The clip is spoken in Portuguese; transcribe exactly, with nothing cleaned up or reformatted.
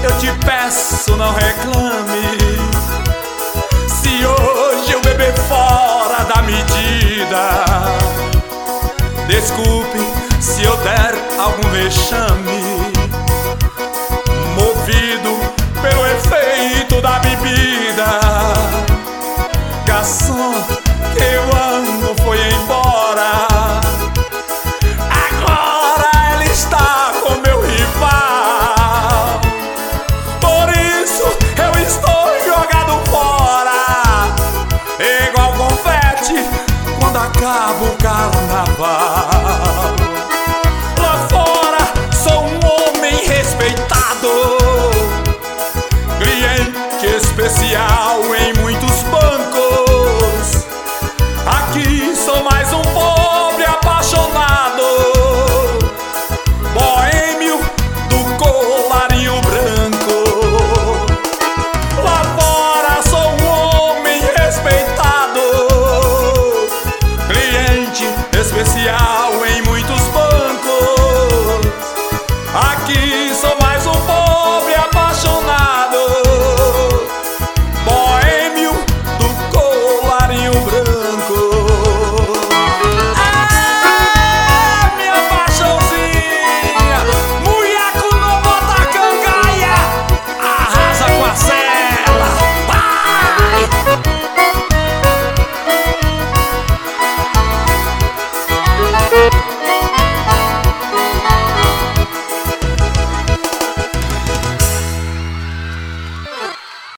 eu te peço, não reclame. Se hoje eu beber fora da medida, desculpe se eu der algum vexame. Movido pelo efeito da bebida, garçom que eu amo foi embora. Agora ele está com meu rival, por isso eu estou jogado fora, igual confete quando acaba o carnaval. Lá fora sou um homem respeitado, cliente especial em